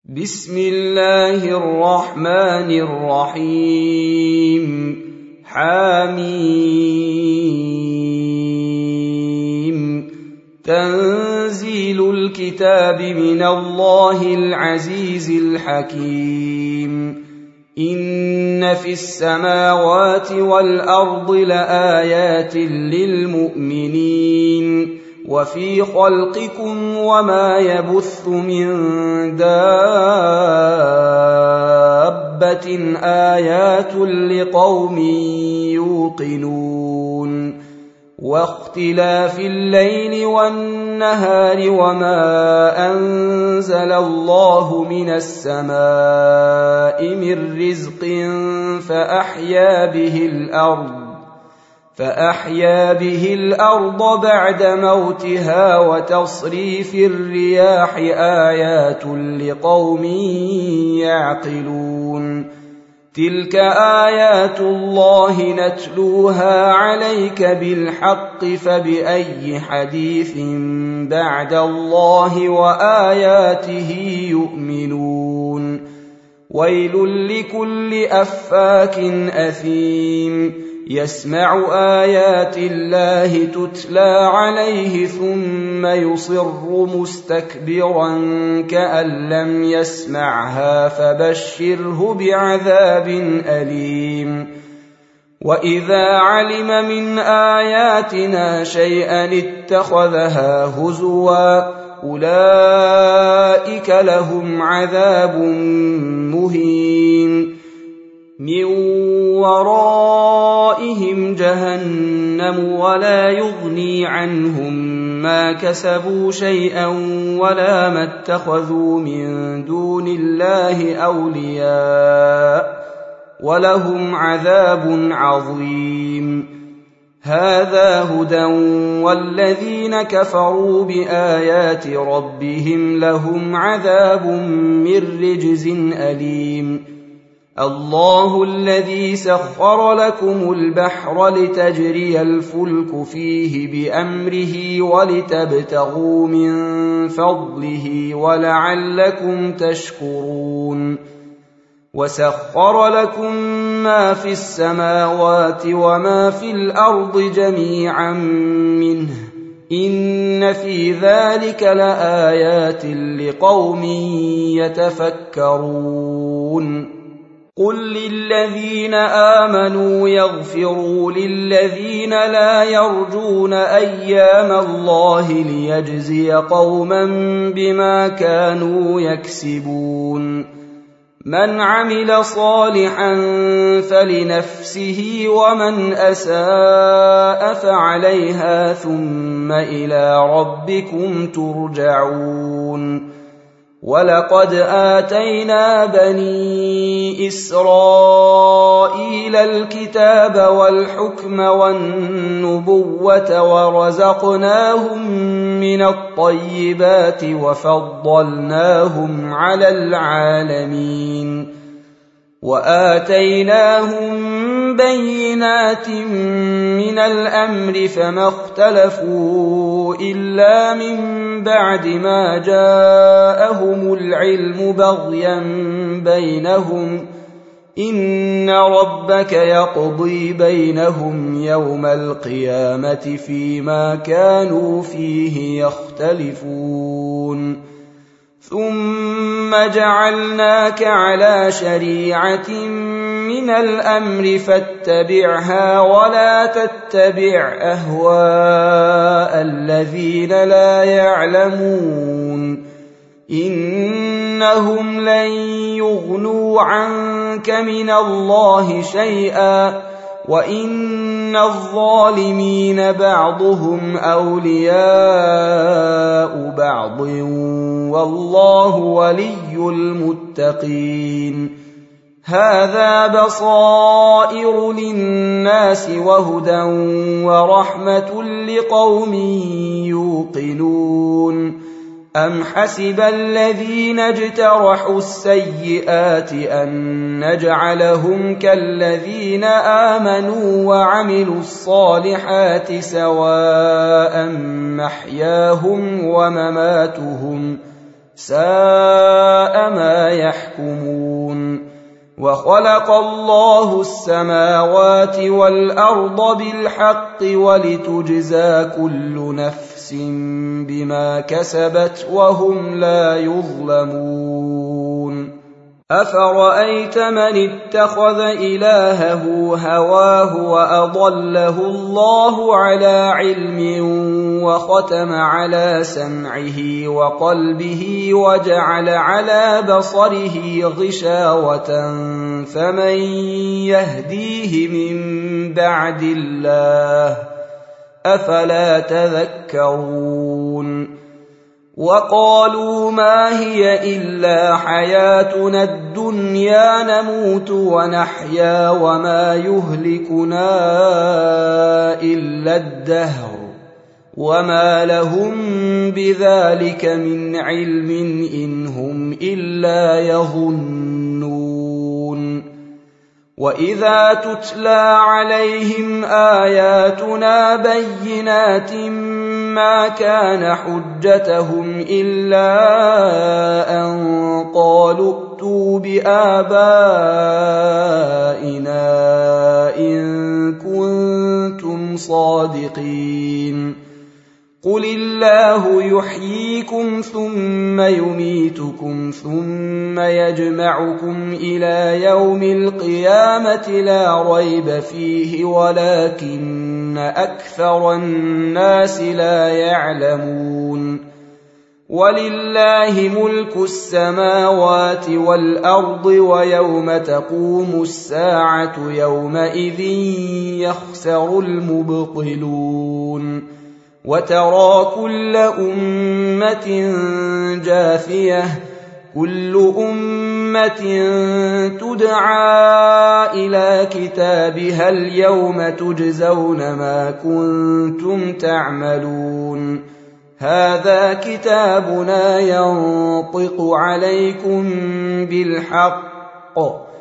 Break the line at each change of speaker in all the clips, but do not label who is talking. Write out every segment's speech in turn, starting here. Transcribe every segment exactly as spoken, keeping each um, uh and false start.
بسم الله الرحمن الرحيم حميم تنزيل الكتاب من الله العزيز الحكيم إن في السماوات والأرض لآيات للمؤمنين وفي خلقكم وما يبث من دابة آيات لقوم يوقنون واختلاف الليل والنهار وما أنزل الله من السماء من رزق فأحيا به الأرض فأحيا به الأرض بعد موتها وتصريف الرياح آيات لقوم يعقلون تلك آيات الله نتلوها عليك بالحق فبأي حديث بعد الله وآياته يؤمنون ويل لكل أفاك أثيم يسمع آيات الله تتلى عليه ثم يصر مستكبرا كأن لم يسمعها فبشره بعذاب أليم وإذا علم من آياتنا شيئا اتخذها هزوا أولئك لهم عذاب مهين من ورائهم جهنم ولا يغني عنهم ما كسبوا شيئا ولا ما اتخذوا من دون الله أولياء ولهم عذاب عظيم هذا هدى والذين كفروا بآيات ربهم لهم عذاب من رجز أليم الله الذي سخر لكم البحر لتجري الفلك فيه بأمره ولتبتغوا من فضله ولعلكم تشكرون وسخر لكم ما في السماوات وما في الأرض جميعا منه إن في ذلك لآيات لقوم يتفكرون قل للذين آمنوا يغفروا للذين لا يرجون أيام الله ليجزي قوما بما كانوا يكسبون من عمل صالحا فلنفسه ومن أساء فعليها ثم إلى ربكم ترجعون ولقد آتينا بني إسرائيل الكتاب والحكم والنبوة ورزقناهم من الطيبات وفضلناهم على العالمين وآتيناهم بينات من الأمر فما اختلفوا إلا من بعد ما جاءهم العلم بغيا بينهم إن ربك يقضي بينهم يوم القيامة فيما كانوا فيه يختلفون ثم جعلناك على شريعة من الأمر فاتبعها ولا تتبع أهواء الذين لا يعلمون إنهم لن يغنوا عنك من الله شيئا وإن الظالمين بعضهم أولياء بعض والله ولي المتقين هذا بصائر للناس وهدى ورحمة لقوم يوقنون أم حسب الذين اجترحوا السيئات أن نجعلهم كالذين آمنوا وعملوا الصالحات سواء محياهم ومماتهم ساء ما يحكمون. وخلق الله السماوات والأرض بالحق ولتجزى كل نفس بما كسبت وهم لا يظلمون. أفرأيت من اتخذ إلهه هواه وأضله الله على علم وختم على سمعه وقلبه وجعل على بصره غشاوة فمن يهديه من بعد الله أفلا تذكرون. وقالوا ما هي إلا حياتنا الدنيا نموت ونحيا وما يهلكنا إلا الدهر وما لهم بذلك من علم إن هم إلا يظنون. وإذا تتلى عليهم آياتنا بينات ما كان حجتهم إلا أن قالوا ائتوا بآبائنا إن كنتم صادقين. قل الله يحييكم ثم يميتكم ثم يجمعكم إلى يوم القيامة لا ريب فيه ولكن أكثر الناس لا يعلمون. ولله ملك السماوات والأرض ويوم تقوم الساعة يومئذ يخسر المبطلون. وترى كل أمة جاثية كل أمة تدعى إلى كتابها اليوم تجزون ما كنتم تعملون. هذا كتابنا ينطق عليكم بالحق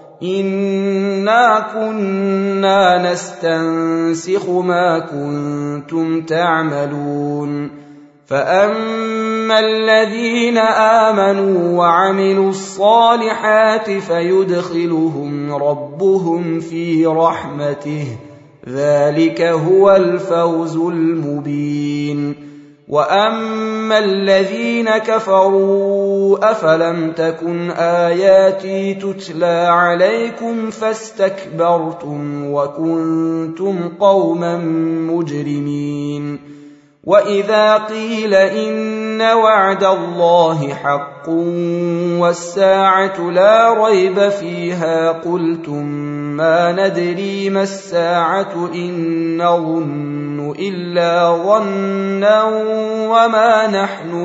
إنا كنا نستنسخ ما كنتم تعملون. فأما الذين آمنوا وعملوا الصالحات فيدخلهم ربهم في رحمته ذلك هو الفوز المبين. وأما الذين كفروا أفلم تكن آياتي تتلى عليكم فاستكبرتم وكنتم قوما مجرمين. وإذا قيل إن وعد الله حق والساعة لا ريب فيها قلتم ما ندري ما الساعة إن نظن إلا ظنا وما نحن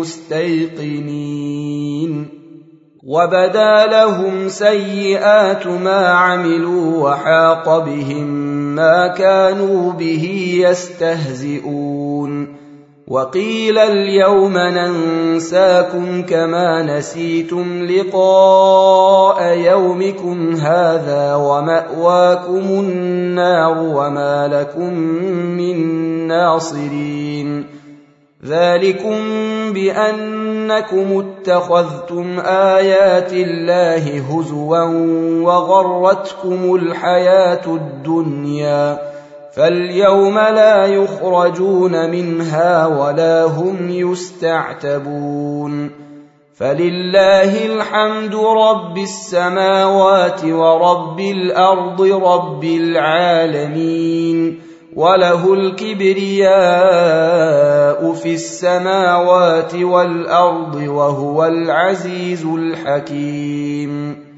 بمستيقنين. وبدا لهم سيئات ما عملوا وحاق بهم ما كانوا به يستهزئون. وقيل اليوم ننساكم كما نسيتم لقاء يومكم هذا ومأواكم النار وما لكم من ناصرين. ذلكم بأنكم اتخذتم آيات الله هزوا وغرتكم الحياة الدنيا فاليوم لا يخرجون منها ولا هم يستعتبون. فلله الحمد رب السماوات ورب الأرض رب العالمين وله الكبرياء في السماوات والأرض وهو العزيز الحكيم.